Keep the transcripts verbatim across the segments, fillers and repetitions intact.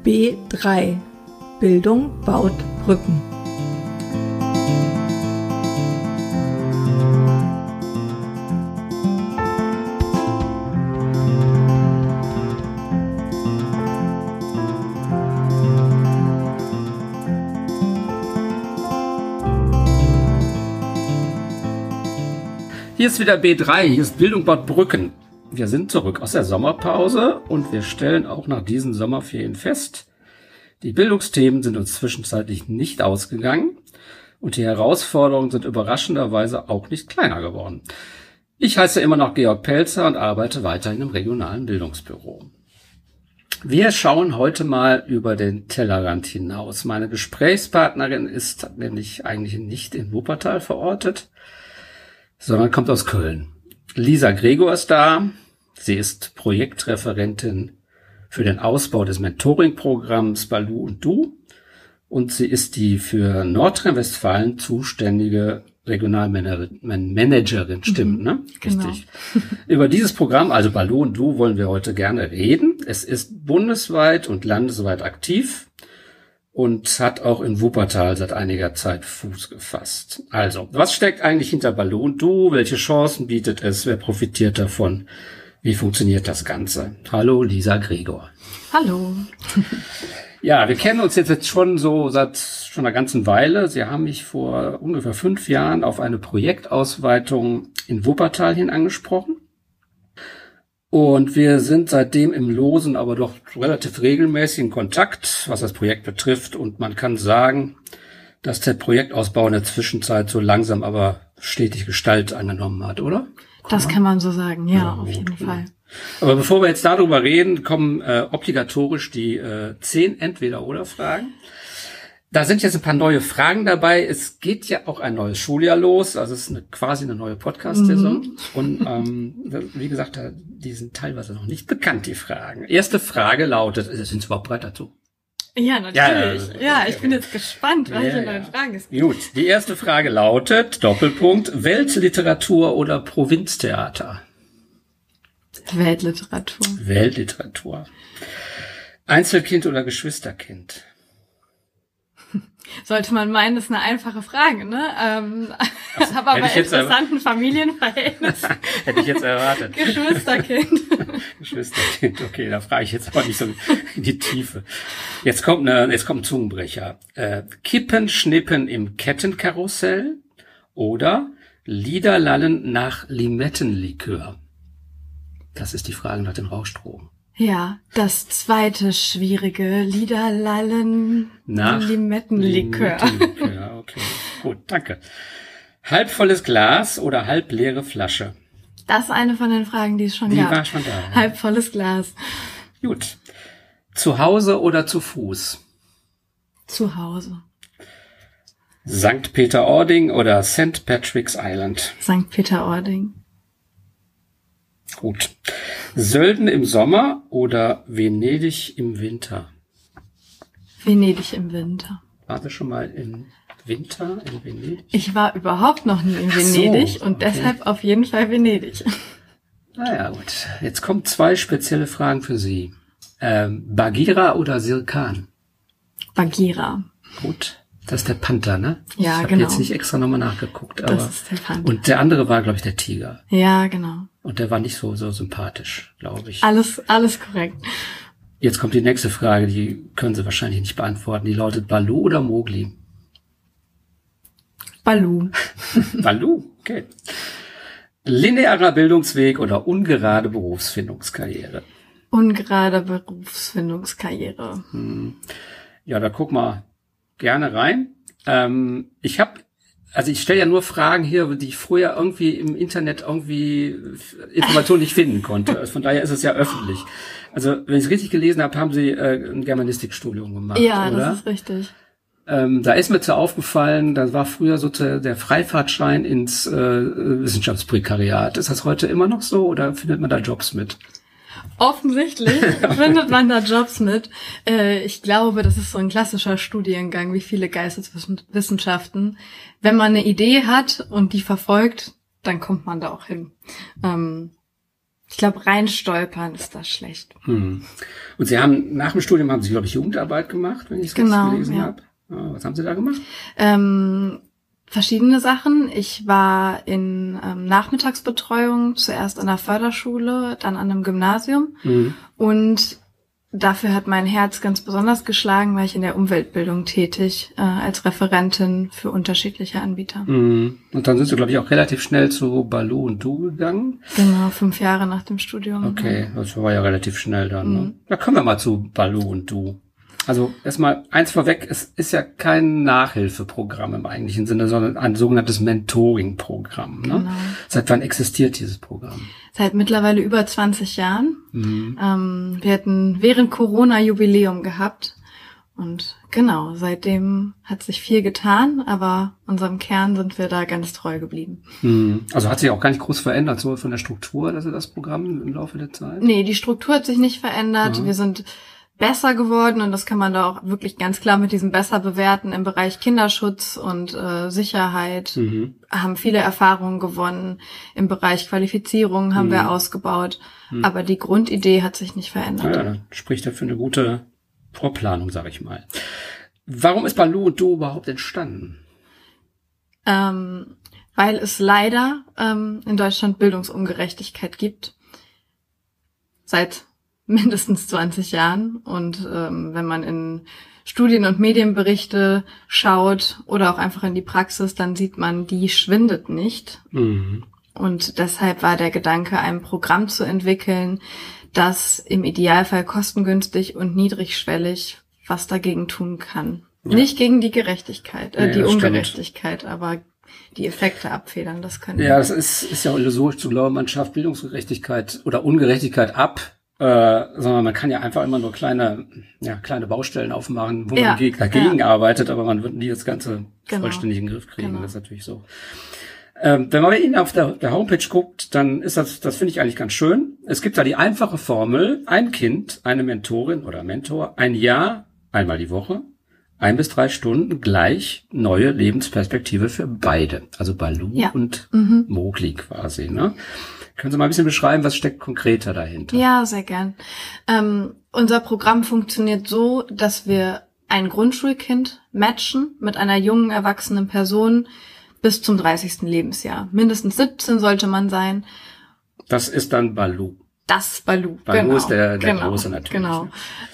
B drei. Bildung baut Brücken. Hier ist wieder B drei, hier ist Bildung baut Brücken. Wir sind zurück aus der Sommerpause und wir stellen auch nach diesen Sommerferien fest, die Bildungsthemen sind uns zwischenzeitlich nicht ausgegangen und die Herausforderungen sind überraschenderweise auch nicht kleiner geworden. Ich heiße immer noch Georg Pelzer und arbeite weiterhin im regionalen Bildungsbüro. Wir schauen heute mal über den Tellerrand hinaus. Meine Gesprächspartnerin ist nämlich eigentlich nicht in Wuppertal verortet, sondern kommt aus Köln. Lisa Gregor ist da. Sie ist Projektreferentin für den Ausbau des Mentoring-Programms Balu und Du. Und sie ist die für Nordrhein-Westfalen zuständige Regionalmanagerin. Stimmt, mhm, ne? Genau. Richtig. Über dieses Programm, also Balu und Du, wollen wir heute gerne reden. Es ist bundesweit und landesweit aktiv und hat auch in Wuppertal seit einiger Zeit Fuß gefasst. Also, was steckt eigentlich hinter Balu und Du? Welche Chancen bietet es? Wer profitiert davon? Wie funktioniert das Ganze? Hallo, Lisa Gregor. Hallo. Ja, wir kennen uns jetzt, jetzt schon so seit schon einer ganzen Weile. Sie haben mich vor ungefähr fünf Jahren auf eine Projektausweitung in Wuppertal hin angesprochen. Und wir sind seitdem im losen, aber doch relativ regelmäßigen Kontakt, was das Projekt betrifft. Und man kann sagen, dass der Projektausbau in der Zwischenzeit so langsam, aber stetig Gestalt angenommen hat, oder? Das kann man so sagen, ja, ja auf gut, jeden gut. Fall. Aber bevor wir jetzt darüber reden, kommen äh, obligatorisch die äh, zehn Entweder-Oder-Fragen. Da sind jetzt ein paar neue Fragen dabei. Es geht ja auch ein neues Schuljahr los, also es ist eine, quasi eine neue Podcast-Saison. Mhm. Und ähm, wie gesagt, die sind teilweise noch nicht bekannt, die Fragen. Erste Frage lautet, sind Sie überhaupt bereit dazu? Ja, natürlich. Ja, ja, ja, ich bin jetzt gespannt, welche ja, neuen ja. Fragen es gibt. Gut, die erste Frage lautet, Doppelpunkt, Weltliteratur oder Provinztheater? Weltliteratur. Weltliteratur. Einzelkind oder Geschwisterkind? Sollte man meinen, das ist eine einfache Frage, ne? Ähm, Ach, aber bei interessanten Familienverhältnissen. Hätte ich jetzt erwartet. Geschwisterkind. Geschwisterkind, okay, da frage ich jetzt aber nicht so in die Tiefe. Jetzt kommt eine, jetzt kommt ein Zungenbrecher. Äh, Kippen, Schnippen im Kettenkarussell oder Liederlallen nach Limettenlikör? Das ist die Frage nach den Rauschdrogen. Ja, das zweite schwierige, Liederlallen nach Limettenlikör. Limettenlikör, okay. Gut, danke. Halbvolles Glas oder halbleere Flasche? Das ist eine von den Fragen, die es schon die gab. Die war schon da. Ja. Halbvolles Glas. Gut. Zu Hause oder zu Fuß? Zu Hause. Sankt Peter-Ording oder Saint Patrick's Island? Sankt Peter-Ording. Gut. Sölden im Sommer oder Venedig im Winter? Venedig im Winter. Warst du schon mal im Winter in Venedig? Ich war überhaupt noch nie in Venedig so, und okay. Deshalb auf jeden Fall Venedig. Naja, gut. Jetzt kommen zwei spezielle Fragen für Sie. Ähm, Bagheera oder Sirkan? Bagheera. Gut. Das ist der Panther, ne? Ja, ich hab genau. Ich habe jetzt nicht extra nochmal nachgeguckt. Aber das ist der Panther. Und der andere war, glaube ich, der Tiger. Ja, genau. Und der war nicht so so sympathisch, glaube ich. Alles, alles korrekt. Jetzt kommt die nächste Frage, die können Sie wahrscheinlich nicht beantworten. Die lautet Balu oder Mowgli? Balu. Balu, okay. Linearer Bildungsweg oder ungerade Berufsfindungskarriere? Ungerade Berufsfindungskarriere. Hm. Ja, da guck mal gerne rein. Ähm, ich habe Also ich stelle ja nur Fragen hier, die ich früher irgendwie im Internet irgendwie Informationen nicht finden konnte. Also von daher ist es ja öffentlich. Also wenn ich es richtig gelesen habe, haben Sie äh, ein Germanistikstudium gemacht, ja, oder? Ja, das ist richtig. Ähm, da ist mir zu aufgefallen, da war früher so der Freifahrtschein ins äh, Wissenschaftsprekariat. Ist das heute immer noch so oder findet man da Jobs mit? Offensichtlich findet man da Jobs mit. Äh, ich glaube, das ist so ein klassischer Studiengang, wie viele Geisteswissenschaften. Wenn man eine Idee hat und die verfolgt, dann kommt man da auch hin. Ähm, Ich glaube, reinstolpern ist das schlecht. Hm. Und Sie haben, nach dem Studium haben Sie, glaube ich, Jugendarbeit gemacht, wenn ich es genau, richtig gelesen ja. habe. Was haben Sie da gemacht? Ähm, verschiedene Sachen. Ich war in ähm, Nachmittagsbetreuung, zuerst an der Förderschule, dann an einem Gymnasium. Mhm. Und dafür hat mein Herz ganz besonders geschlagen, weil ich in der Umweltbildung tätig, äh, als Referentin für unterschiedliche Anbieter. Mhm. Und dann sind Sie, glaube ich, auch relativ schnell zu Baloo und Du gegangen. Genau, fünf Jahre nach dem Studium. Okay, das war ja relativ schnell dann. Mhm. Ne? Da kommen wir mal zu Baloo und Du. Also erstmal eins vorweg, es ist ja kein Nachhilfeprogramm im eigentlichen Sinne, sondern ein sogenanntes Mentoring-Programm. Ne? Genau. Seit wann existiert dieses Programm? Seit mittlerweile über zwanzig Jahren. Mhm. Ähm, wir hatten während Corona Jubiläum gehabt. Und genau, seitdem hat sich viel getan, aber unserem Kern sind wir da ganz treu geblieben. Mhm. Also hat sich auch gar nicht groß verändert, so von der Struktur, also das Programm im Laufe der Zeit? Nee, die Struktur hat sich nicht verändert. Ja. Wir sind besser geworden und das kann man da auch wirklich ganz klar mit diesem besser bewerten im Bereich Kinderschutz und äh, Sicherheit. Mhm. Haben viele Erfahrungen gewonnen. Im Bereich Qualifizierung haben mhm. wir ausgebaut. Mhm. Aber die Grundidee hat sich nicht verändert. Ja, dann spricht er für eine gute Vorplanung, sage ich mal. Warum ist Baloo und Du überhaupt entstanden? Ähm, weil es leider ähm, in Deutschland Bildungsungerechtigkeit gibt. Seit mindestens zwanzig Jahren. Und ähm, wenn man in Studien- und Medienberichte schaut oder auch einfach in die Praxis, dann sieht man, die schwindet nicht. Mhm. Und deshalb war der Gedanke, ein Programm zu entwickeln, das im Idealfall kostengünstig und niedrigschwellig was dagegen tun kann. Ja. Nicht gegen die Gerechtigkeit, äh, nee, die Ungerechtigkeit, stimmt. Aber die Effekte abfedern, das können wir. Ja, das ist, ist ja illusorisch zu glauben, man schafft Bildungsgerechtigkeit oder Ungerechtigkeit ab. Äh, sondern man kann ja einfach immer nur kleine, ja, kleine Baustellen aufmachen, wo ja, man geg- dagegen ja. arbeitet, aber man wird nie das Ganze genau. vollständig in den Griff kriegen. Genau. Das ist natürlich so. Ähm, wenn man bei Ihnen auf der, der Homepage guckt, dann ist das, das finde ich eigentlich ganz schön. Es gibt da die einfache Formel, ein Kind, eine Mentorin oder Mentor, ein Jahr, einmal die Woche, ein bis drei Stunden, gleich neue Lebensperspektive für beide. Also Baloo ja. und mhm. Mowgli quasi, ne? Können Sie mal ein bisschen beschreiben, was steckt konkreter dahinter? Ja, sehr gern. Ähm, unser Programm funktioniert so, dass wir ein Grundschulkind matchen mit einer jungen, erwachsenen Person bis zum dreißigsten Lebensjahr. Mindestens siebzehn sollte man sein. Das ist dann Baloo. Das ist Baloo, Baloo genau. ist der, der genau. Große natürlich. Genau.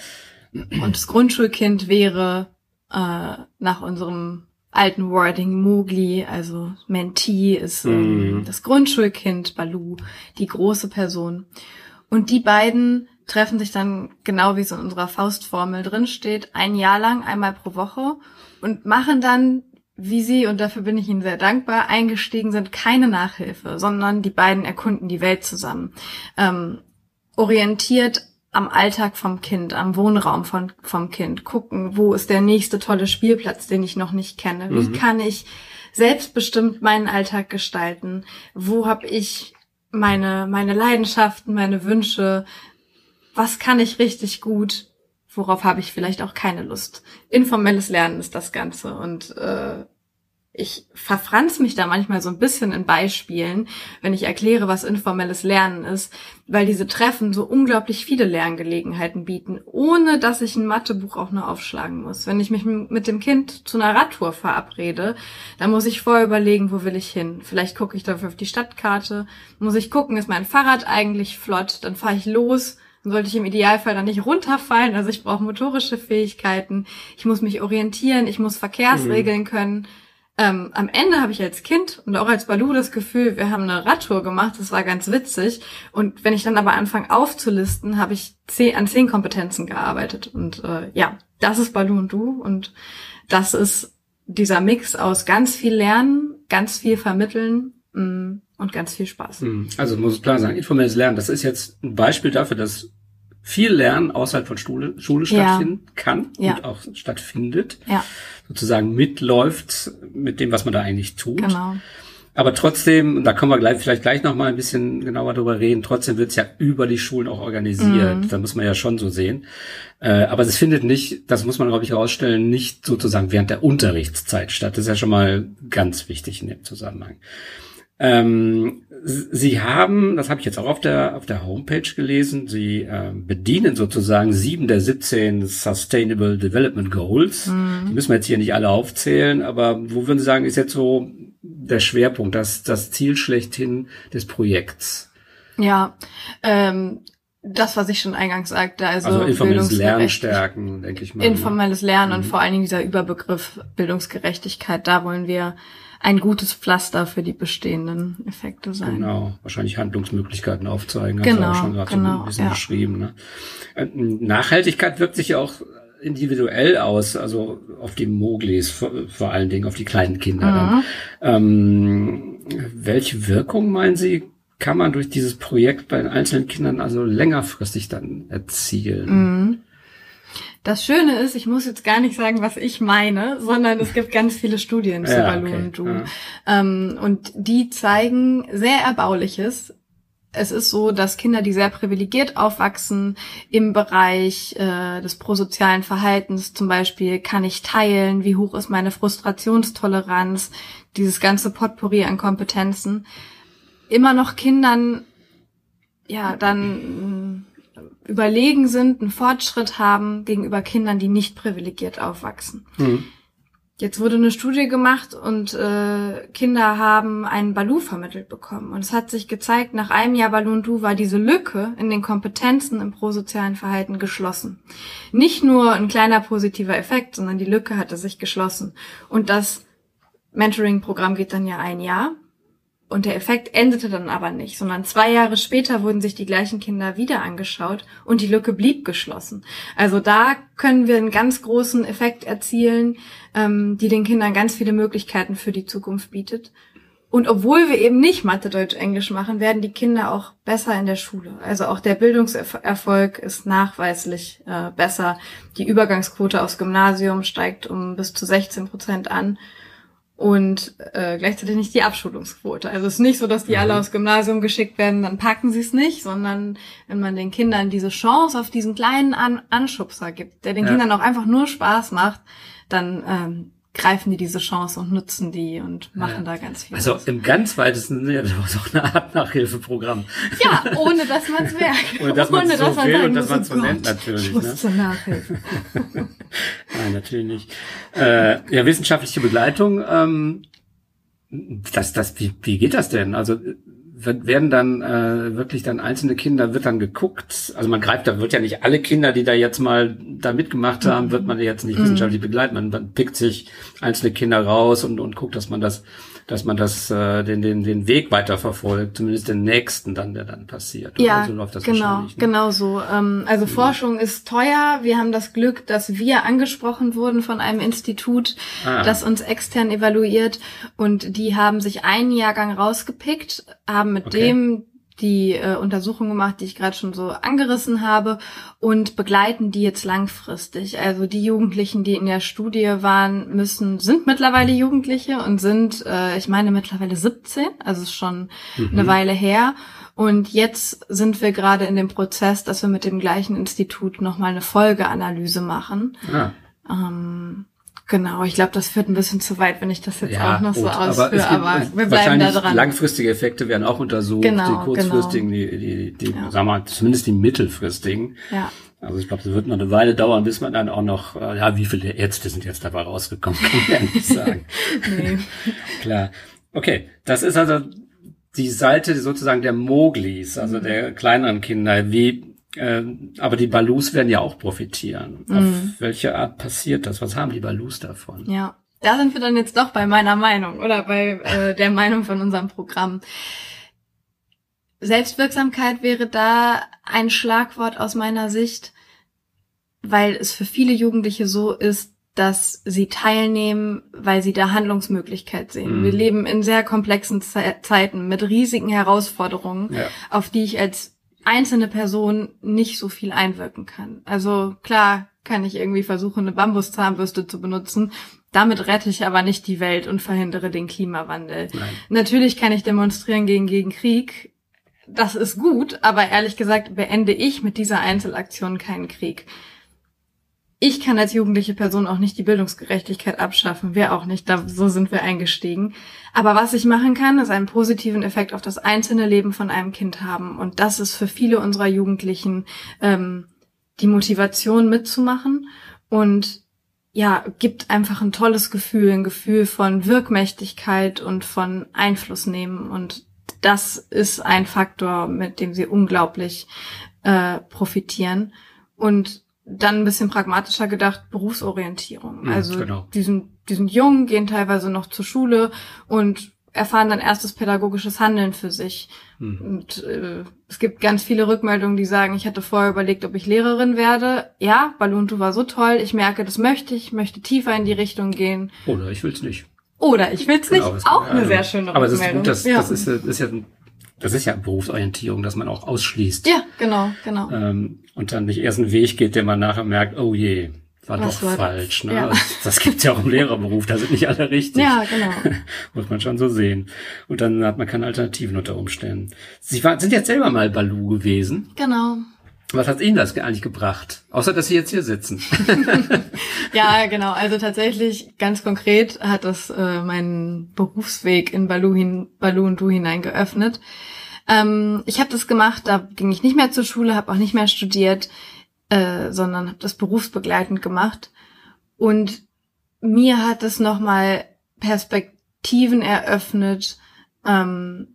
Und das Grundschulkind wäre äh, nach unserem alten Wording Mowgli, also Mentee ist ähm, mm. das Grundschulkind, Baloo, die große Person. Und die beiden treffen sich dann, genau wie es in unserer Faustformel drin steht, ein Jahr lang, einmal pro Woche und machen dann, wie sie, und dafür bin ich ihnen sehr dankbar, eingestiegen sind, keine Nachhilfe, sondern die beiden erkunden die Welt zusammen. Ähm, orientiert am Alltag vom Kind, am Wohnraum von, vom Kind, gucken, wo ist der nächste tolle Spielplatz, den ich noch nicht kenne, wie mhm. kann ich selbstbestimmt meinen Alltag gestalten, wo habe ich meine meine Leidenschaften, meine Wünsche, was kann ich richtig gut, worauf habe ich vielleicht auch keine Lust. Informelles Lernen ist das Ganze und äh, ich verfranz mich da manchmal so ein bisschen in Beispielen, wenn ich erkläre, was informelles Lernen ist, weil diese Treffen so unglaublich viele Lerngelegenheiten bieten, ohne dass ich ein Mathebuch auch nur aufschlagen muss. Wenn ich mich mit dem Kind zu einer Radtour verabrede, dann muss ich vorher überlegen, wo will ich hin. Vielleicht gucke ich dafür auf die Stadtkarte, muss ich gucken, ist mein Fahrrad eigentlich flott, dann fahre ich los. Dann sollte ich im Idealfall dann nicht runterfallen, also ich brauche motorische Fähigkeiten, ich muss mich orientieren, ich muss Verkehrsregeln mhm. können. Ähm, am Ende habe ich als Kind und auch als Baloo das Gefühl, wir haben eine Radtour gemacht, das war ganz witzig. Und wenn ich dann aber anfange aufzulisten, habe ich zehn, an zehn Kompetenzen gearbeitet. Und äh, ja, das ist Baloo und Du. Und das ist dieser Mix aus ganz viel Lernen, ganz viel Vermitteln mh, und ganz viel Spaß. Also muss ich klar sagen, informelles Lernen, das ist jetzt ein Beispiel dafür, dass viel Lernen außerhalb von Schule, Schule stattfinden ja. kann ja. und auch stattfindet. Ja. Sozusagen mitläuft mit dem, was man da eigentlich tut. Genau. Aber trotzdem, da können wir gleich, vielleicht gleich noch mal ein bisschen genauer drüber reden, trotzdem wird es ja über die Schulen auch organisiert. Mhm. Da muss man ja schon so sehen. Äh, aber es findet nicht, das muss man, glaube ich, herausstellen, nicht sozusagen während der Unterrichtszeit statt. Das ist ja schon mal ganz wichtig in dem Zusammenhang. Ähm, Sie haben, das habe ich jetzt auch auf der auf der Homepage gelesen, Sie äh, bedienen sozusagen sieben der siebzehn Sustainable Development Goals. Mhm. Die müssen wir jetzt hier nicht alle aufzählen, aber wo würden Sie sagen, ist jetzt so der Schwerpunkt, das das Ziel schlechthin des Projekts? Ja, ähm, das, was ich schon eingangs sagte, also, also informelles Lernen stärken, denke ich mal. Informelles Lernen, mhm. und vor allen Dingen dieser Überbegriff Bildungsgerechtigkeit, da wollen wir ein gutes Pflaster für die bestehenden Effekte sein. Genau, wahrscheinlich Handlungsmöglichkeiten aufzeigen, genau, hast du auch schon gerade genau, so ein bisschen ja. beschrieben. Ne? Nachhaltigkeit wirkt sich ja auch individuell aus, also auf die Moglis, vor, vor allen Dingen auf die kleinen Kinder. Mhm. Dann. Ähm, welche Wirkung, meinen Sie, kann man durch dieses Projekt bei den einzelnen Kindern also längerfristig dann erzielen? Mhm. Das Schöne ist, ich muss jetzt gar nicht sagen, was ich meine, sondern es gibt ganz viele Studien zu ja, Baloo okay. und Du. Ja. Ähm, und die zeigen sehr Erbauliches. Es ist so, dass Kinder, die sehr privilegiert aufwachsen, im Bereich äh, des prosozialen Verhaltens, zum Beispiel, kann ich teilen, wie hoch ist meine Frustrationstoleranz, dieses ganze Potpourri an Kompetenzen, immer noch Kindern, ja, dann überlegen sind, einen Fortschritt haben gegenüber Kindern, die nicht privilegiert aufwachsen. Mhm. Jetzt wurde eine Studie gemacht und äh, Kinder haben einen Baloo vermittelt bekommen. Und es hat sich gezeigt, nach einem Jahr Baloo und Du war diese Lücke in den Kompetenzen im prosozialen Verhalten geschlossen. Nicht nur ein kleiner positiver Effekt, sondern die Lücke hatte sich geschlossen. Und das Mentoring-Programm geht dann ja ein Jahr. Und der Effekt endete dann aber nicht, sondern zwei Jahre später wurden sich die gleichen Kinder wieder angeschaut und die Lücke blieb geschlossen. Also da können wir einen ganz großen Effekt erzielen, ähm, die den Kindern ganz viele Möglichkeiten für die Zukunft bietet. Und obwohl wir eben nicht Mathe, Deutsch, Englisch machen, werden die Kinder auch besser in der Schule. Also auch der Bildungserfolg ist nachweislich äh, besser. Die Übergangsquote aufs Gymnasium steigt um bis zu sechzehn Prozent an. Und äh, gleichzeitig nicht die Abschulungsquote. Also es ist nicht so, dass die alle aufs Gymnasium geschickt werden, dann packen sie es nicht, sondern wenn man den Kindern diese Chance auf diesen kleinen An- Anschubser gibt, der den ja. Kindern auch einfach nur Spaß macht, dann ähm, greifen die diese Chance und nutzen die und machen ja. da ganz viel. Also aus. Im ganz weitesten Sinne ja doch eine Art Nachhilfeprogramm. Ja, ohne dass man es merkt. Ohne dass man es so will und dass man es so nennt, Gott, natürlich. Ich muss ne? zur Nachhilfe. Nein, natürlich nicht. Äh, ja, wissenschaftliche Begleitung, ähm, das, das, wie, wie geht das denn? Also werden dann äh, wirklich dann einzelne Kinder, wird dann geguckt, also man greift, da wird ja nicht alle Kinder, die da jetzt mal da mitgemacht haben, mhm. wird man jetzt nicht wissenschaftlich begleiten, man, man pickt sich einzelne Kinder raus und, und guckt, dass man das, dass man das, äh, den, den, den Weg weiterverfolgt, zumindest den nächsten dann, der dann passiert. Ja, so läuft das genau, ne? genau so. Ähm, also mhm. Forschung ist teuer. Wir haben das Glück, dass wir angesprochen wurden von einem Institut, ah. das uns extern evaluiert, und die haben sich einen Jahrgang rausgepickt, haben mit okay. dem die äh, Untersuchung gemacht, die ich gerade schon so angerissen habe, und begleiten die jetzt langfristig. Also die Jugendlichen, die in der Studie waren, müssen, sind mittlerweile Jugendliche und sind, äh, ich meine, mittlerweile siebzehn, also ist schon mhm. eine Weile her. Und jetzt sind wir gerade in dem Prozess, dass wir mit dem gleichen Institut nochmal eine Folgeanalyse machen. Ah. Ähm, Genau, ich glaube, das führt ein bisschen zu weit, wenn ich das jetzt ja, auch noch gut, so ausführe, aber, aber wir bleiben da dran. Langfristige Effekte werden auch untersucht, genau, die kurzfristigen, genau. die, die, die ja. sagen wir mal, zumindest die mittelfristigen. Ja. Also ich glaube, das wird noch eine Weile dauern, bis man dann auch noch, ja, wie viele Ärzte sind jetzt dabei rausgekommen, kann man ja nicht sagen. Nee. Klar. Okay, das ist also die Seite sozusagen der Moglis, also mhm. der kleineren Kinder, wie Ähm, aber die Baloos werden ja auch profitieren. Mhm. Auf welche Art passiert das? Was haben die Baloos davon? Ja, da sind wir dann jetzt doch bei meiner Meinung oder bei äh, der Meinung von unserem Programm. Selbstwirksamkeit wäre da ein Schlagwort aus meiner Sicht, weil es für viele Jugendliche so ist, dass sie teilnehmen, weil sie da Handlungsmöglichkeit sehen. Mhm. Wir leben in sehr komplexen Ze- Zeiten mit riesigen Herausforderungen, ja. auf die ich als einzelne Person nicht so viel einwirken kann. Also klar kann ich irgendwie versuchen, eine Bambuszahnbürste zu benutzen. Damit rette ich aber nicht die Welt und verhindere den Klimawandel. Nein. Natürlich kann ich demonstrieren gegen, gegen Krieg. Das ist gut, aber ehrlich gesagt beende ich mit dieser Einzelaktion keinen Krieg. ich kann als jugendliche Person auch nicht die Bildungsgerechtigkeit abschaffen. Wir auch nicht. Da, so sind wir eingestiegen. Aber was ich machen kann, ist einen positiven Effekt auf das einzelne Leben von einem Kind haben. Und das ist für viele unserer Jugendlichen ähm, die Motivation mitzumachen und ja, gibt einfach ein tolles Gefühl, ein Gefühl von Wirkmächtigkeit und von Einfluss nehmen. Und das ist ein Faktor, mit dem sie unglaublich äh, profitieren. Und dann ein bisschen pragmatischer gedacht, Berufsorientierung. Ja, also genau. die sind, die sind jung, gehen teilweise noch zur Schule und erfahren dann erstes pädagogisches Handeln für sich. Hm. Und äh, es gibt ganz viele Rückmeldungen, die sagen, ich hatte vorher überlegt, ob ich Lehrerin werde. Ja, Baluntu war so toll, ich merke, das möchte ich, möchte tiefer in die Richtung gehen. Oder ich will's nicht. Oder ich will's nicht. Genau, auch eine also, sehr schöne aber Rückmeldung. Das ist gut, das, ja. das, ist, das, ist ja, das ist ja Berufsorientierung, dass man auch ausschließt. Ja, genau, genau. Ähm, und dann nicht erst einen Weg geht, den man nachher merkt, oh je, war Was doch war falsch. das? Ne? Ja. Das, das gibt's ja auch im Lehrerberuf, da sind nicht alle richtig. Ja, genau. Muss man schon so sehen. Und dann hat man keine Alternativen unter Umständen. Sie war, sind jetzt selber mal Balu gewesen. Genau. Was hat Ihnen das eigentlich gebracht? Außer, dass Sie jetzt hier sitzen. Ja, genau. Also tatsächlich, ganz konkret hat das äh, meinen Berufsweg in Balu, hin, Balu und Du hinein geöffnet. Ähm, ich habe das gemacht, da ging ich nicht mehr zur Schule, habe auch nicht mehr studiert, äh, sondern habe das berufsbegleitend gemacht. Und mir hat es nochmal Perspektiven eröffnet ähm,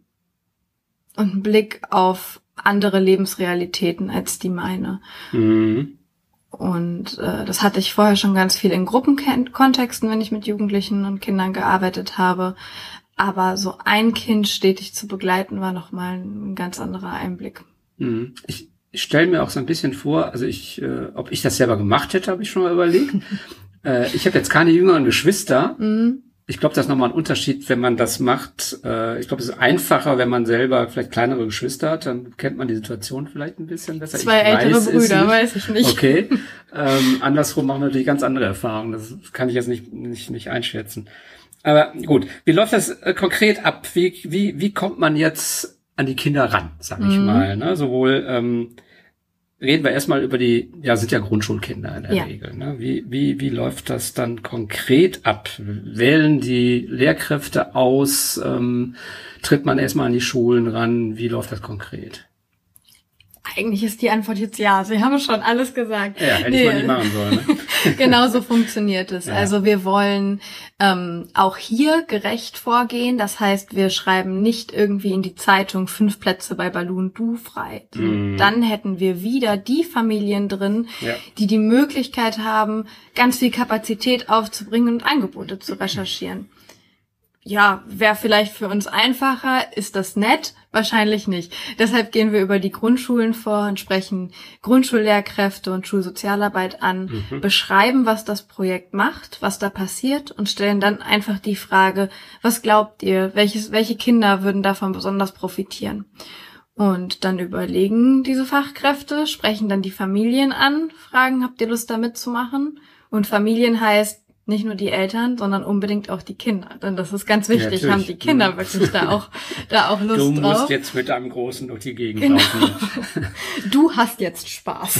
und einen Blick auf andere Lebensrealitäten als die meine. Mhm. Und äh, das hatte ich vorher schon ganz viel in Gruppenkontexten, wenn ich mit Jugendlichen und Kindern gearbeitet habe. Aber so ein Kind stetig zu begleiten, war nochmal ein ganz anderer Einblick. Mhm. Ich, ich stelle mir auch so ein bisschen vor, also ich, äh, ob ich das selber gemacht hätte, habe ich schon mal überlegt. äh, ich habe jetzt keine jüngeren Geschwister. Mhm. Ich glaube, das ist nochmal ein Unterschied, wenn man das macht. Äh, ich glaube, es ist einfacher, wenn man selber vielleicht kleinere Geschwister hat, dann kennt man die Situation vielleicht ein bisschen besser. Zwei ich ältere weiß Brüder, nicht. weiß ich nicht. Okay. ähm, andersrum machen wir natürlich ganz andere Erfahrungen. Das kann ich jetzt nicht, nicht, nicht einschätzen. Aber gut, wie läuft das äh, konkret ab? Wie, wie, wie kommt man jetzt an die Kinder ran, sag ich Mhm. mal? Ne? Sowohl ähm, reden wir erstmal über die, ja, sind ja Grundschulkinder in der Ja. Regel. Ne? Wie, wie, wie läuft das dann konkret ab? Wählen die Lehrkräfte aus? Ähm, tritt man erstmal an die Schulen ran? Wie läuft das konkret? Eigentlich ist die Antwort jetzt ja. Sie haben schon alles gesagt. Ja, hätte ich mal nicht machen sollen. Ne? Genau so funktioniert es. Ja. Also wir wollen ähm, auch hier gerecht vorgehen. Das heißt, wir schreiben nicht irgendwie in die Zeitung fünf Plätze bei Balu und Du frei. Mhm. Dann hätten wir wieder die Familien drin, Ja. die die Möglichkeit haben, ganz viel Kapazität aufzubringen und Angebote zu recherchieren. Ja, wäre vielleicht für uns einfacher. Ist das nett? Wahrscheinlich nicht. Deshalb gehen wir über die Grundschulen vor und sprechen Grundschullehrkräfte und Schulsozialarbeit an, Mhm. beschreiben, was das Projekt macht, was da passiert und stellen dann einfach die Frage, was glaubt ihr, welches, welche Kinder würden davon besonders profitieren? Und dann überlegen diese Fachkräfte, sprechen dann die Familien an, fragen, habt ihr Lust da mitzumachen? Und Familien heißt nicht nur die Eltern, sondern unbedingt auch die Kinder. Denn das ist ganz wichtig, Ja, haben die Kinder Mhm. wirklich da auch, da auch Lust Du musst drauf. jetzt mit deinem Großen durch die Gegend Genau. laufen. Du hast jetzt Spaß.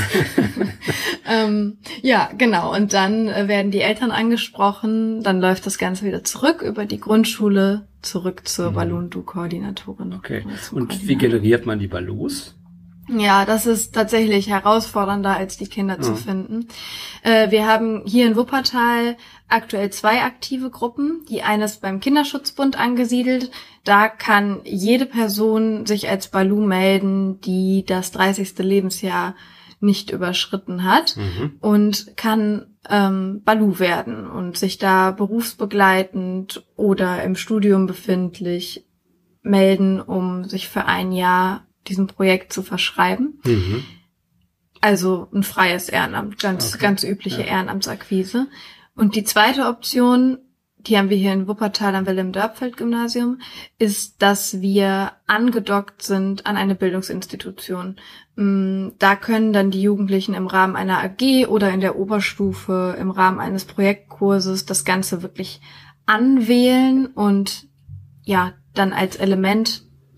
ähm, ja, genau. Und dann äh, werden die Eltern angesprochen. Dann läuft das Ganze wieder zurück über die Grundschule, zurück zur Mhm. Balu und Du-Koordinatorin. Okay. Oder zum Und wie Koordinator. generiert man die Balus? Ja, das ist tatsächlich herausfordernder, als die Kinder zu Ja. finden. Äh, wir haben hier in Wuppertal aktuell zwei aktive Gruppen. Die eine ist beim Kinderschutzbund angesiedelt. Da kann jede Person sich als Balu melden, die das dreißigste Lebensjahr nicht überschritten hat Mhm. und kann ähm, Balu werden und sich da berufsbegleitend oder im Studium befindlich melden, um sich für ein Jahr diesem Projekt zu verschreiben. Mhm. Also ein freies Ehrenamt, ganz, Okay. ganz übliche Ja. Ehrenamtsakquise. Und die zweite Option, die haben wir hier in Wuppertal am Wilhelm-Dörpfeld-Gymnasium, ist, dass wir angedockt sind an eine Bildungsinstitution. Mm, Da können dann die Jugendlichen im Rahmen einer A G oder in der Oberstufe im Rahmen eines Projektkurses das Ganze wirklich anwählen und ja, dann als Element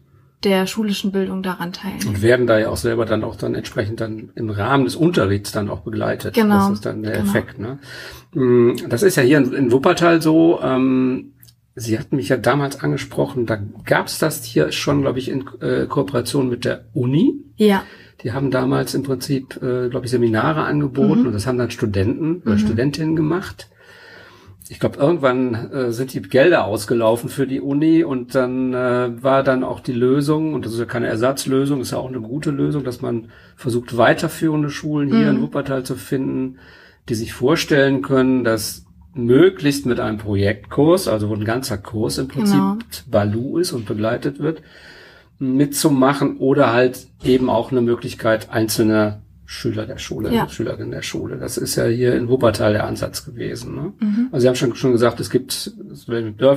der schulischen Bildung daran teilnehmen. Und werden da ja auch selber dann auch dann entsprechend dann im Rahmen des Unterrichts dann auch begleitet. Genau. Das ist dann der genau. Effekt, ne? Das ist ja hier in, in Wuppertal so, ähm, Sie hatten mich ja damals angesprochen, da gab's das hier schon, glaube ich, in äh, Kooperation mit der Uni. Ja. Die haben damals im Prinzip, äh, glaube ich, Seminare angeboten mhm. und das haben dann Studenten oder mhm. Studentinnen gemacht. Ich glaube, irgendwann äh, sind die Gelder ausgelaufen für die Uni und dann äh, war dann auch die Lösung, und das ist ja keine Ersatzlösung, ist ja auch eine gute Lösung, dass man versucht, weiterführende Schulen hier mhm. in Wuppertal zu finden, die sich vorstellen können, dass möglichst mit einem Projektkurs, also wo ein ganzer Kurs im Prinzip genau. Balu ist und begleitet wird, mitzumachen oder halt eben auch eine Möglichkeit einzelner Schüler der Schule, ja. Schülerinnen der Schule. Das ist ja hier in Wuppertal der Ansatz gewesen. Ne? Mhm. Also Sie haben schon, schon gesagt, es gibt das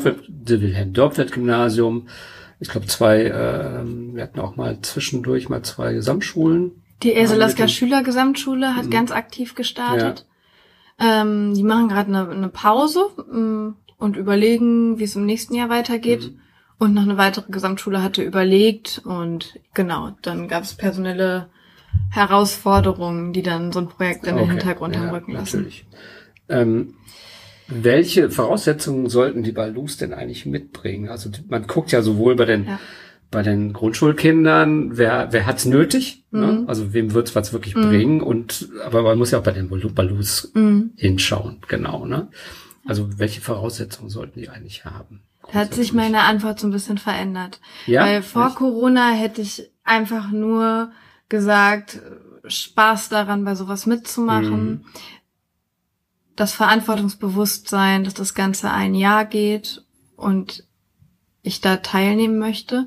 Wilhelm-Dörpfeld-Gymnasium, ich glaube zwei, äh, wir hatten auch mal zwischendurch mal zwei Gesamtschulen. Die Erselasker Schülergesamtschule hat mhm. ganz aktiv gestartet. Ja. Ähm, die machen gerade eine, eine Pause ähm, und überlegen, wie es im nächsten Jahr weitergeht. Mhm. Und noch eine weitere Gesamtschule hatte überlegt. Und genau, dann gab es personelle Herausforderungen, die dann so ein Projekt in okay. den Hintergrund ja, haben rücken lassen. Natürlich. Ähm, welche Voraussetzungen sollten die Balus denn eigentlich mitbringen? Also man guckt ja sowohl bei den ja. bei den Grundschulkindern, wer wer hat's nötig? Mhm. Ne? Also wem wird's was wirklich mhm. bringen? Und aber man muss ja auch bei den Balus mhm. hinschauen, genau. Ne? Also welche Voraussetzungen sollten die eigentlich haben? Da hat sich meine Antwort so ein bisschen verändert. Ja? Weil vor Echt? Corona hätte ich einfach nur gesagt, Spaß daran, bei sowas mitzumachen. Mhm. Das Verantwortungsbewusstsein, dass das Ganze ein Jahr geht und ich da teilnehmen möchte.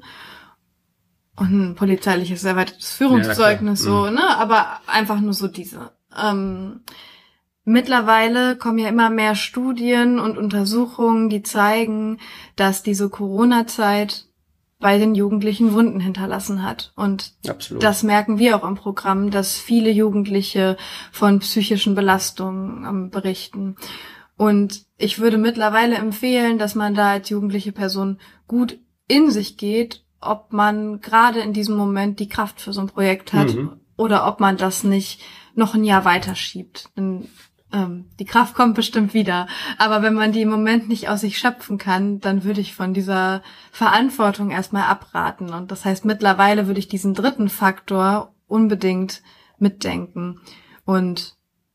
Und ein polizeiliches erweitertes Führungszeugnis, ja, so, mhm. ne? Aber einfach nur so diese. Ähm, mittlerweile kommen ja immer mehr Studien und Untersuchungen, die zeigen, dass diese Corona-Zeit bei den Jugendlichen Wunden hinterlassen hat. Und Absolut. Das merken wir auch im Programm, dass viele Jugendliche von psychischen Belastungen ähm, berichten. Und ich würde mittlerweile empfehlen, dass man da als jugendliche Person gut in sich geht, ob man gerade in diesem Moment die Kraft für so ein Projekt hat mhm. oder ob man das nicht noch ein Jahr weiterschiebt. Denn ähm, die Kraft kommt bestimmt wieder. Aber wenn man die im Moment nicht aus sich schöpfen kann, dann würde ich von dieser Verantwortung erstmal abraten. Und das heißt, mittlerweile würde ich diesen dritten Faktor unbedingt mitdenken. Und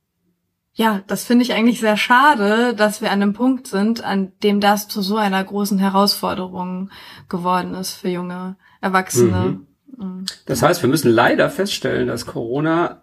ja, das finde ich eigentlich sehr schade, dass wir an einem Punkt sind, an dem das zu so einer großen Herausforderung geworden ist für junge Erwachsene. Mhm. Das heißt, wir müssen leider feststellen, dass Corona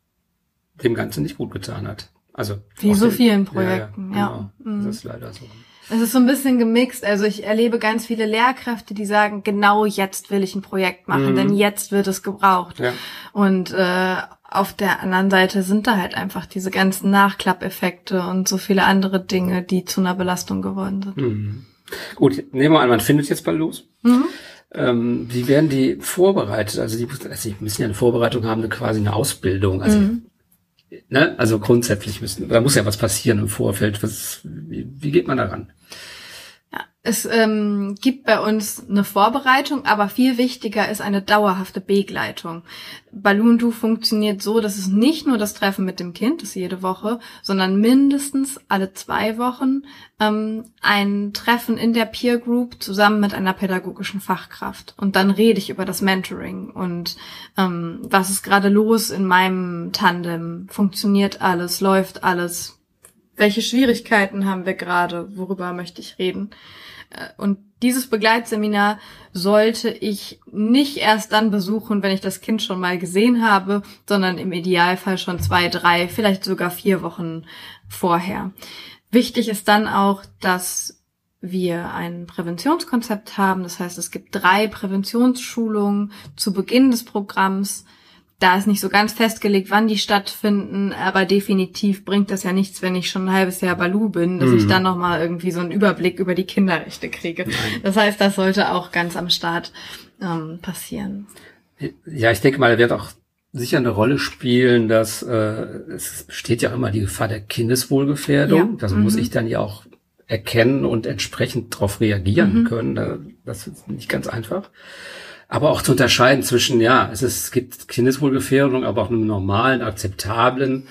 dem Ganzen nicht gut getan hat. Also wie so den, vielen Projekten, ja. ja. Genau. Mhm. Das ist leider so. Es ist so ein bisschen gemixt. Also ich erlebe ganz viele Lehrkräfte, die sagen, genau jetzt will ich ein Projekt machen, mhm. denn jetzt wird es gebraucht. Ja. Und äh, auf der anderen Seite sind da halt einfach diese ganzen Nachklappeffekte und so viele andere Dinge, die zu einer Belastung geworden sind. Mhm. Gut, nehmen wir an, man findet jetzt Balus. Mhm. Ähm, wie werden die vorbereitet? Also die, also die müssen ja eine Vorbereitung haben, eine, quasi eine Ausbildung. Also mhm. Ne? Also grundsätzlich müssen, da muss ja was passieren im Vorfeld. Was, wie, wie geht man daran? Ja, es ähm, gibt bei uns eine Vorbereitung, aber viel wichtiger ist eine dauerhafte Begleitung. Balundu funktioniert so, dass es nicht nur das Treffen mit dem Kind ist jede Woche, sondern mindestens alle zwei Wochen ähm, ein Treffen in der Peer Group zusammen mit einer pädagogischen Fachkraft. Und dann rede ich über das Mentoring und ähm, was ist gerade los in meinem Tandem? Funktioniert alles? Läuft alles? Welche Schwierigkeiten haben wir gerade? Worüber möchte ich reden? Und dieses Begleitseminar sollte ich nicht erst dann besuchen, wenn ich das Kind schon mal gesehen habe, sondern im Idealfall schon zwei, drei, vielleicht sogar vier Wochen vorher. Wichtig ist dann auch, dass wir ein Präventionskonzept haben. Das heißt, es gibt drei Präventionsschulungen zu Beginn des Programms. Da ist nicht so ganz festgelegt, wann die stattfinden, aber definitiv bringt das ja nichts, wenn ich schon ein halbes Jahr Balu bin, dass mhm. ich dann nochmal irgendwie so einen Überblick über die Kinderrechte kriege. Nein. Das heißt, das sollte auch ganz am Start ähm, passieren. Ja, ich denke mal, da wird auch sicher eine Rolle spielen, dass äh, es besteht ja immer die Gefahr der Kindeswohlgefährdung. Ja. Das mhm. muss ich dann ja auch erkennen und entsprechend darauf reagieren mhm. können. Das ist nicht ganz einfach. aber auch zu unterscheiden zwischen, ja, es, ist, es gibt Kindeswohlgefährdung, aber auch einem normalen, akzeptablen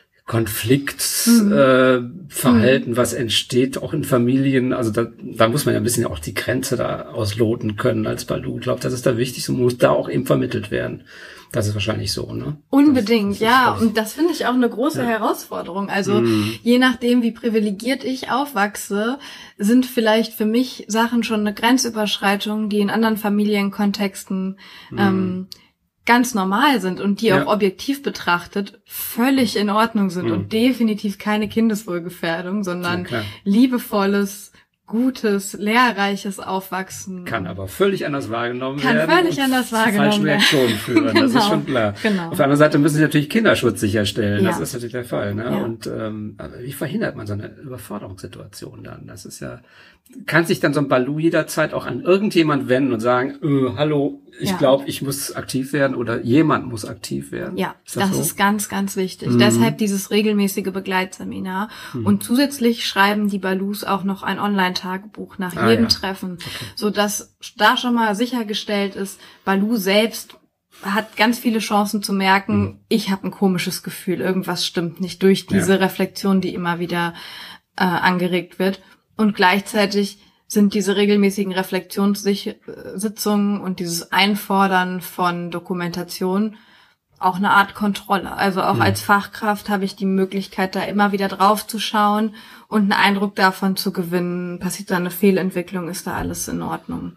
Konfliktverhalten, äh, mhm. was entsteht, auch in Familien. Also da, da muss man ja ein bisschen auch die Grenze da ausloten können als Balu. Ich glaube, das ist da wichtig und muss da auch eben vermittelt werden. Das ist wahrscheinlich so, ne? Unbedingt, das, das ja. Und das finde ich auch eine große ja. Herausforderung. Also mm. je nachdem, wie privilegiert ich aufwachse, sind vielleicht für mich Sachen schon eine Grenzüberschreitung, die in anderen Familienkontexten mm. ähm, ganz normal sind und die ja. auch objektiv betrachtet völlig in Ordnung sind mm. und definitiv keine Kindeswohlgefährdung, sondern ja, liebevolles, gutes, lehrreiches Aufwachsen. Kann aber völlig anders wahrgenommen Kann werden. Kann völlig anders wahrgenommen werden. Falsche Reaktionen führen, genau. Das ist schon klar. Genau. Auf der anderen Seite müssen sie natürlich Kinderschutz sicherstellen. Ja. Das ist natürlich der Fall. Ne? Ja. Und ähm, wie verhindert man so eine Überforderungssituation dann? Das ist ja, kann sich dann so ein Balu jederzeit auch an irgendjemand wenden und sagen, äh, hallo, ich ja. glaube, ich muss aktiv werden oder jemand muss aktiv werden. Ja, ist das, das so? ist ganz, ganz wichtig. Mhm. Deshalb dieses regelmäßige Begleitseminar. Mhm. Und zusätzlich schreiben die Balus auch noch ein Online-Tagebuch nach ah, jedem ja. Treffen, okay. sodass da schon mal sichergestellt ist, Balu selbst hat ganz viele Chancen zu merken, mhm. ich habe ein komisches Gefühl, irgendwas stimmt nicht, durch diese ja. Reflexion, die immer wieder äh, angeregt wird. Und gleichzeitig sind diese regelmäßigen Reflexionssitzungen und dieses Einfordern von Dokumentation auch eine Art Kontrolle. Also auch mhm. als Fachkraft habe ich die Möglichkeit, da immer wieder drauf zu schauen und einen Eindruck davon zu gewinnen. Passiert da eine Fehlentwicklung, ist da alles in Ordnung?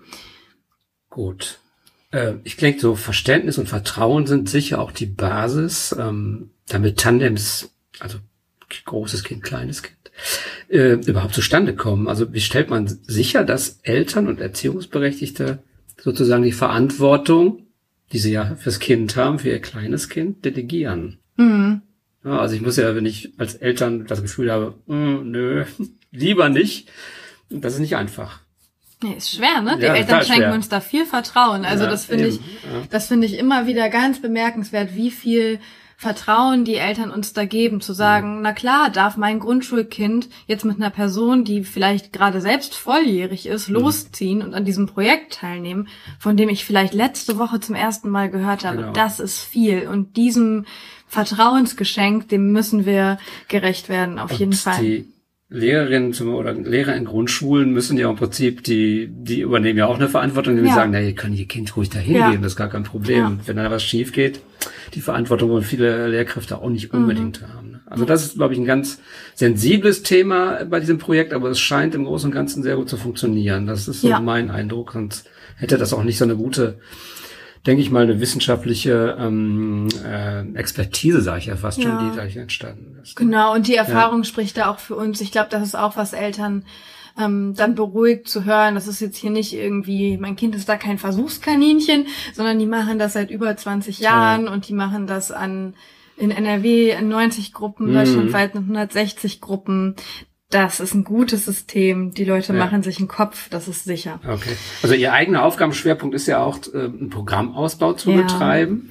Gut. Äh, ich denke, so Verständnis und Vertrauen sind sicher auch die Basis, ähm, damit Tandems, also großes Kind, kleines Kind, äh, überhaupt zustande kommen. Also wie stellt man sicher, dass Eltern und Erziehungsberechtigte sozusagen die Verantwortung, die sie ja fürs Kind haben, für ihr kleines Kind, delegieren? Mhm. Ja, also ich muss ja, wenn ich als Eltern das Gefühl habe, nö, lieber nicht, das ist nicht einfach. Nee, ist schwer, ne? Die ja, Eltern schenken schwer. uns da viel Vertrauen. Also ja, das finde ich, ja. das finde ich immer wieder ganz bemerkenswert, wie viel Vertrauen die Eltern uns da geben, zu sagen, mhm. na klar, darf mein Grundschulkind jetzt mit einer Person, die vielleicht gerade selbst volljährig ist, mhm. losziehen und an diesem Projekt teilnehmen, von dem ich vielleicht letzte Woche zum ersten Mal gehört habe. Genau. Das ist viel. Und diesem Vertrauensgeschenk, dem müssen wir gerecht werden, auf und jeden Fall. Die Lehrerinnen zum, oder Lehrer in Grundschulen müssen ja im Prinzip, die die übernehmen ja auch eine Verantwortung, die ja. sagen, na, ihr könnt ihr Kind ruhig da hingehen, ja. das ist gar kein Problem. Ja. Wenn da was schief geht, die Verantwortung wollen viele Lehrkräfte auch nicht unbedingt mhm. haben. Also das ist, glaube ich, ein ganz sensibles Thema bei diesem Projekt, aber es scheint im Großen und Ganzen sehr gut zu funktionieren. Das ist so ja. mein Eindruck, sonst hätte das auch nicht so eine gute, denke ich mal, eine wissenschaftliche ähm, äh, Expertise, sage ich ja fast ja. schon, die dadurch entstanden ist. Genau, und die Erfahrung ja. spricht da auch für uns. Ich glaube, das ist auch, was Eltern ähm, dann beruhigt zu hören. Das ist jetzt hier nicht irgendwie, mein Kind ist da kein Versuchskaninchen, sondern die machen das seit über zwanzig Jahren ja. und die machen das an in N R W in neunzig Gruppen, mhm. deutschlandweit in hundertsechzig Gruppen. Das ist ein gutes System. Die Leute ja. machen sich einen Kopf, das ist sicher. Okay. Also Ihr eigener Aufgabenschwerpunkt ist ja auch, äh, einen Programmausbau zu ja. betreiben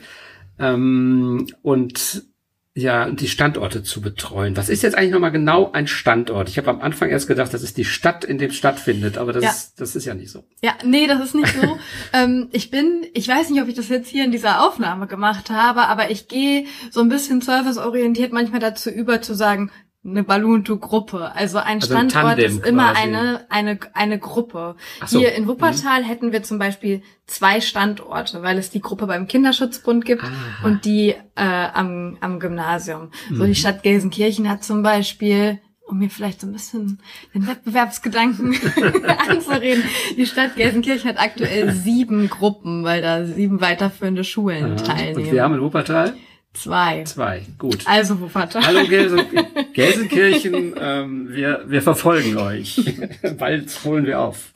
ähm, und ja, die Standorte zu betreuen. Was ist jetzt eigentlich nochmal genau ein Standort? Ich habe am Anfang erst gedacht, das ist die Stadt, in dem es stattfindet, aber das, ja. ist, das ist ja nicht so. Ja, nee, das ist nicht so. ähm, ich bin, ich weiß nicht, ob ich das jetzt hier in dieser Aufnahme gemacht habe, aber ich gehe so ein bisschen serviceorientiert manchmal dazu über zu sagen, eine Baluntu-Gruppe. Also ein also Standort ein ist immer quasi. eine eine eine Gruppe. Ach so. Hier in Wuppertal mhm. hätten wir zum Beispiel zwei Standorte, weil es die Gruppe beim Kinderschutzbund gibt Aha. und die äh, am am Gymnasium. Mhm. So die Stadt Gelsenkirchen hat zum Beispiel, um mir vielleicht so ein bisschen den Wettbewerbsgedanken anzureden, die Stadt Gelsenkirchen hat aktuell sieben Gruppen, weil da sieben weiterführende Schulen Aha. teilnehmen. Und wir haben in Wuppertal Zwei. Zwei, gut. Also Wuppertal. Hallo Gelsen Gelsenkirchen, ähm, wir wir verfolgen euch. Bald holen wir auf.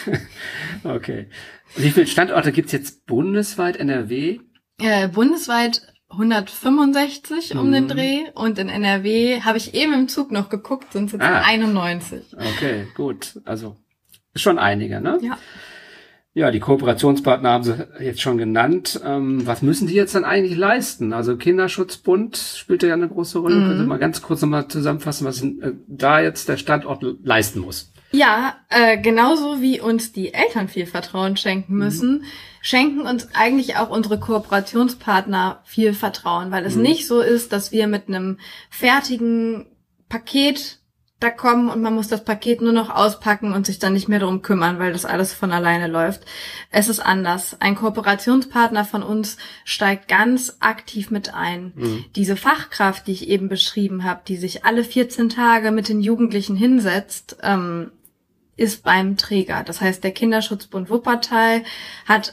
Okay. Wie viele Standorte gibt's jetzt bundesweit, N R W? Äh, bundesweit hundertfünfundsechzig um mhm. den Dreh und in N R W habe ich eben im Zug noch geguckt, sind es jetzt ah. einundneunzig. Okay, gut. Also schon einige, ne? Ja. Ja, die Kooperationspartner haben sie jetzt schon genannt. Ähm, was müssen die jetzt dann eigentlich leisten? Also Kinderschutzbund spielt ja eine große Rolle. Mhm. Können Sie mal ganz kurz nochmal zusammenfassen, was äh, da jetzt der Standort leisten muss? Ja, äh, genauso wie uns die Eltern viel Vertrauen schenken müssen, mhm. schenken uns eigentlich auch unsere Kooperationspartner viel Vertrauen, weil es mhm. nicht so ist, dass wir mit einem fertigen Paket da kommen und man muss das Paket nur noch auspacken und sich dann nicht mehr darum kümmern, weil das alles von alleine läuft. Es ist anders. Ein Kooperationspartner von uns steigt ganz aktiv mit ein. Mhm. Diese Fachkraft, die ich eben beschrieben habe, die sich alle vierzehn Tage mit den Jugendlichen hinsetzt, ähm, ist beim Träger. Das heißt, der Kinderschutzbund Wuppertal hat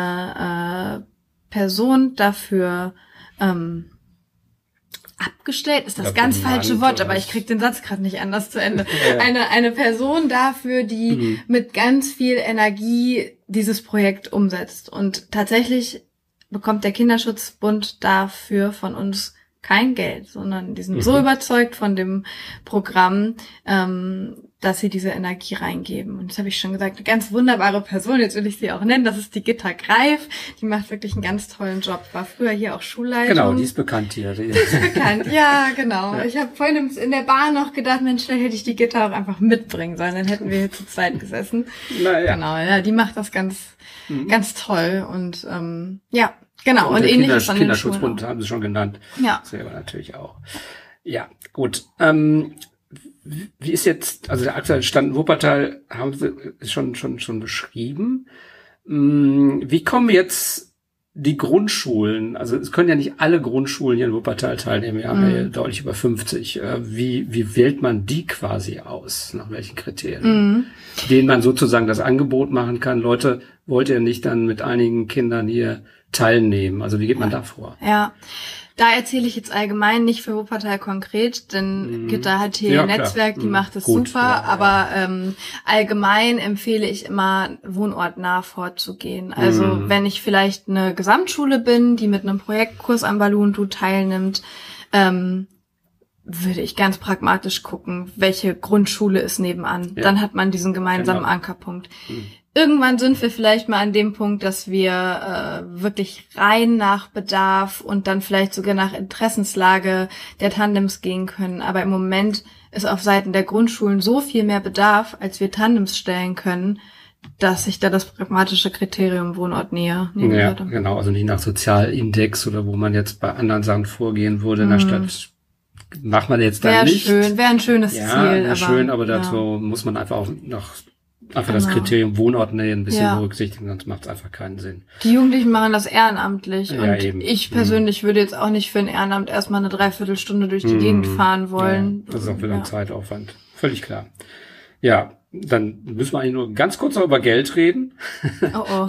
eine äh, Person dafür ähm, abgestellt, ist das ganz falsche Wort, aber ich krieg den Satz gerade nicht anders zu Ende. Ja. Eine eine Person dafür, die mhm. mit ganz viel Energie dieses Projekt umsetzt. Und tatsächlich bekommt der Kinderschutzbund dafür von uns kein Geld, sondern die sind mhm. so überzeugt von dem Programm, ähm, dass sie diese Energie reingeben. Und das habe ich schon gesagt, eine ganz wunderbare Person, jetzt will ich sie auch nennen, das ist die Gitta Greif, die macht wirklich einen ganz tollen Job, war früher hier auch Schulleitung. Genau, die ist bekannt hier. Die ist bekannt, ja, genau. Ja. Ich habe vorhin in der Bahn noch gedacht, Mensch, dann hätte ich die Gitta auch einfach mitbringen sollen, dann hätten wir hier zu zweit gesessen. Naja. Genau, ja, die macht das ganz, mhm. ganz toll und ähm, ja, genau. Und, und ähnliches an den Kinderschutzbund haben sie schon genannt. Ja. Selber natürlich auch. Ja, gut. Ähm, Wie ist jetzt, also der aktuelle Stand in Wuppertal haben Sie schon, schon, schon beschrieben. Wie kommen jetzt die Grundschulen, also es können ja nicht alle Grundschulen hier in Wuppertal teilnehmen, wir haben mhm. ja deutlich über fünfzig. Wie, wie wählt man die quasi aus? Nach welchen Kriterien? Mhm. Denen man sozusagen das Angebot machen kann. Leute, wollt ihr nicht dann mit einigen Kindern hier teilnehmen? Also wie geht man da vor? Ja. Da erzähle ich jetzt allgemein, nicht für Wuppertal konkret, denn Gitta hat hier ein Netzwerk, die macht es super, ja, aber ja. Ähm, allgemein empfehle ich immer, wohnortnah vorzugehen. Also mhm. wenn ich vielleicht eine Gesamtschule bin, die mit einem Projektkurs am Balloon-Du teilnimmt, ähm, würde ich ganz pragmatisch gucken, welche Grundschule ist nebenan. Ja. Dann hat man diesen gemeinsamen genau. Ankerpunkt. Mhm. Irgendwann sind wir vielleicht mal an dem Punkt, dass wir äh, wirklich rein nach Bedarf und dann vielleicht sogar nach Interessenslage der Tandems gehen können. Aber im Moment ist auf Seiten der Grundschulen so viel mehr Bedarf, als wir Tandems stellen können, dass sich da das pragmatische Kriterium Wohnortnähe nehmen ja, würde. Genau, also nicht nach Sozialindex oder wo man jetzt bei anderen Sachen vorgehen würde in der hm. Stadt. Macht man jetzt dann wär nicht. Wäre schön, wäre ein schönes ja, Ziel. Wäre aber, schön, aber dazu ja. muss man einfach auch noch einfach genau. das Kriterium Wohnortnähe ein bisschen ja. berücksichtigen, sonst macht es einfach keinen Sinn. Die Jugendlichen machen das ehrenamtlich ja, und eben. ich persönlich mhm. würde jetzt auch nicht für ein Ehrenamt erstmal eine Dreiviertelstunde durch die mhm. Gegend fahren wollen. Ja, das ist auch wieder ja. ein Zeitaufwand. Völlig klar. Ja, dann müssen wir eigentlich nur ganz kurz noch über Geld reden. Oh oh.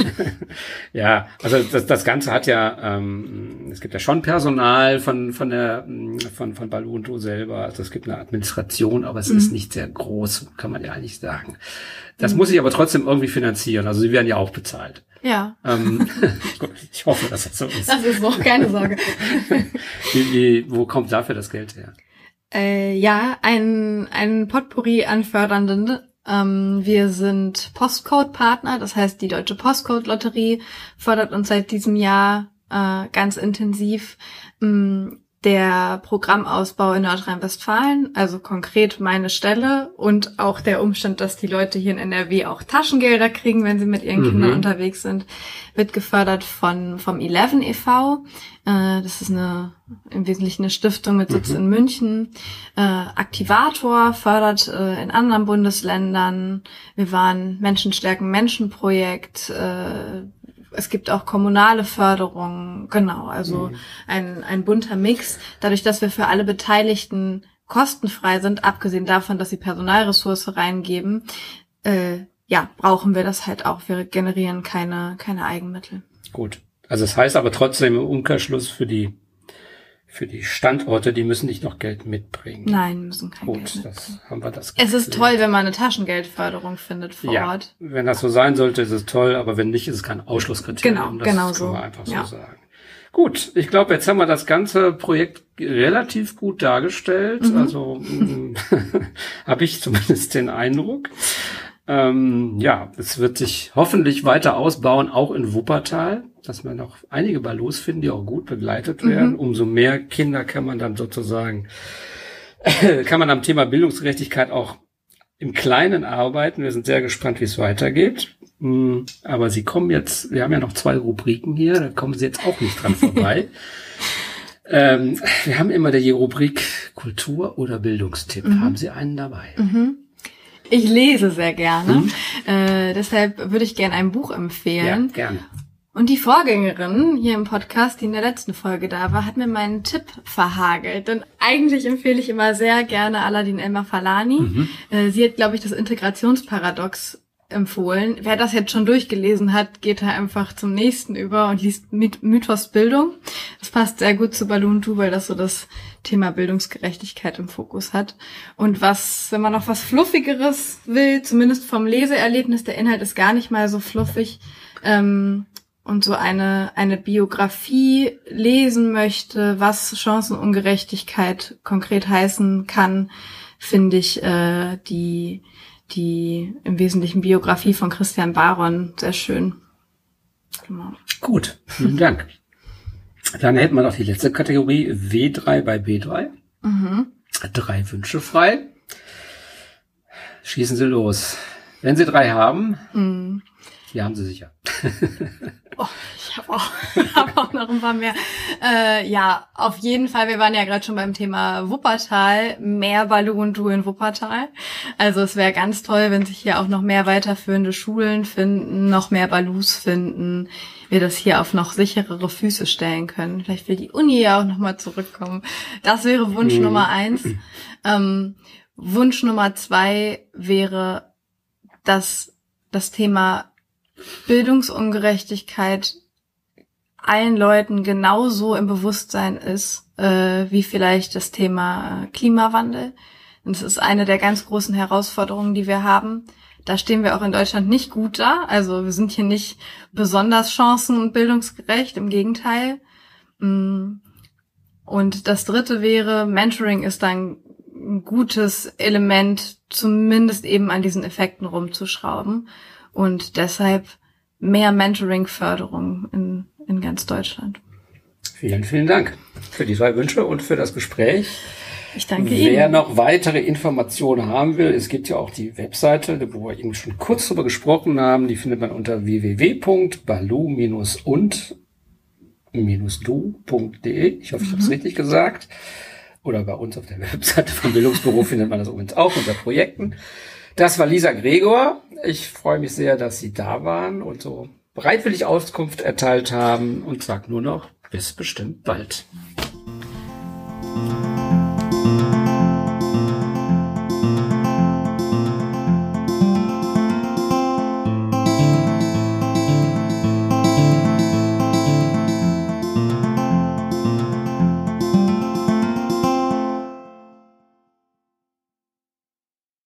Ja, also das, das Ganze hat ja, ähm, es gibt ja schon Personal von von der von von Balloon-Du selber. Also es gibt eine Administration, aber es mhm. ist nicht sehr groß, kann man ja eigentlich sagen. Das mhm. muss ich aber trotzdem irgendwie finanzieren. Also sie werden ja auch bezahlt. Ja. Ähm, ich hoffe, dass das so ist. Das ist noch keine Sorge. wie, wie, wo kommt dafür das Geld her? Äh, ja, ein, ein Potpourri an Fördernden. Ähm, wir sind Postcode-Partner, das heißt, die Deutsche Postcode-Lotterie fördert uns seit diesem Jahr äh, ganz intensiv. Ähm, der Programmausbau in Nordrhein-Westfalen, also konkret meine Stelle und auch der Umstand, dass die Leute hier in N R W auch Taschengelder kriegen, wenn sie mit ihren mhm. Kindern unterwegs sind, wird gefördert von vom Eleven e V. Äh, das ist eine im Wesentlichen eine Stiftung mit Sitz mhm. in München. Äh, Aktivator fördert äh, in anderen Bundesländern. Wir waren Menschenstärken Menschenprojekt. Äh, Es gibt auch kommunale Förderung, genau, also mhm. ein, ein bunter Mix. Dadurch, dass wir für alle Beteiligten kostenfrei sind, abgesehen davon, dass sie Personalressource reingeben, äh, ja, brauchen wir das halt auch. Wir generieren keine, keine Eigenmittel. Gut. Also das heißt aber trotzdem im Umkehrschluss für die Für die Standorte, die müssen nicht noch Geld mitbringen. Nein, müssen kein Gut, Geld mitbringen. das haben wir das. Es ist toll, wenn man eine Taschengeldförderung findet vor ja, Ort. Wenn das so sein sollte, ist es toll, aber wenn nicht, ist es kein Ausschlusskriterium. Genau, das genau kann so. man einfach ja. so sagen. Gut, ich glaube, jetzt haben wir das ganze Projekt relativ gut dargestellt. Mhm. Also habe ich zumindest den Eindruck. Ähm, ja, es wird sich hoffentlich weiter ausbauen, auch in Wuppertal, dass wir noch einige Balloons finden, die auch gut begleitet werden. Mhm. Umso mehr Kinder kann man dann sozusagen, kann man am Thema Bildungsgerechtigkeit auch im Kleinen arbeiten. Wir sind sehr gespannt, wie es weitergeht. Aber Sie kommen jetzt, wir haben ja noch zwei Rubriken hier, da kommen Sie jetzt auch nicht dran vorbei. ähm, wir haben immer die Rubrik Kultur- oder Bildungstipp. Mhm. Haben Sie einen dabei? Mhm. Ich lese sehr gerne. Mhm. Äh, deshalb würde ich gerne ein Buch empfehlen. Ja, gerne. Und die Vorgängerin hier im Podcast, die in der letzten Folge da war, hat mir meinen Tipp verhagelt. Denn eigentlich empfehle ich immer sehr gerne Aladin El-Mafalani. Mhm. Äh, sie hat, glaube ich, das Integrationsparadox empfohlen. Wer das jetzt schon durchgelesen hat, geht da einfach zum nächsten über und liest Mythos Bildung. Das passt sehr gut zu Balloon-Tu, weil das so das Thema Bildungsgerechtigkeit im Fokus hat. Und was, wenn man noch was Fluffigeres will, zumindest vom Leseerlebnis, der Inhalt ist gar nicht mal so fluffig, ähm, und so eine eine Biografie lesen möchte, was Chancenungerechtigkeit konkret heißen kann, finde ich äh, die die im Wesentlichen Biografie von Christian Baron sehr schön. Genau. Gut, vielen Dank. Dann hätten wir noch die letzte Kategorie, W drei bei B drei. Mhm. Drei Wünsche frei. Schießen Sie los. Wenn Sie drei haben, mhm. die haben Sie sicher. Oh, ich habe auch, hab auch noch ein paar mehr. Äh, ja, auf jeden Fall, wir waren ja gerade schon beim Thema Wuppertal, mehr Balloon-Tu in Wuppertal. Also es wäre ganz toll, wenn sich hier auch noch mehr weiterführende Schulen finden, noch mehr Balus finden, wir das hier auf noch sicherere Füße stellen können. Vielleicht will die Uni ja auch nochmal zurückkommen. Das wäre Wunsch mhm. Nummer eins. Ähm, Wunsch Nummer zwei wäre, dass das Thema Bildungsungerechtigkeit allen Leuten genauso im Bewusstsein ist, äh, wie vielleicht das Thema Klimawandel. Und es ist eine der ganz großen Herausforderungen, die wir haben. Da stehen wir auch in Deutschland nicht gut da. Also wir sind hier nicht besonders chancen- und bildungsgerecht, im Gegenteil. Und das dritte wäre, Mentoring ist dann ein gutes Element, zumindest eben an diesen Effekten rumzuschrauben. Und deshalb mehr Mentoring-Förderung in, in ganz Deutschland. Vielen, vielen Dank für die drei Wünsche und für das Gespräch. Ich danke Wer Ihnen. Wer noch weitere Informationen haben will, es gibt ja auch die Webseite, wo wir eben schon kurz drüber gesprochen haben. Die findet man unter w w w punkt balu und du punkt de. Ich hoffe, ich habe es mhm. richtig gesagt. Oder bei uns auf der Webseite vom Bildungsbüro findet man das übrigens auch unter Projekten. Das war Lisa Gregor. Ich freue mich sehr, dass Sie da waren und so bereitwillig Auskunft erteilt haben und sage nur noch, bis bestimmt bald.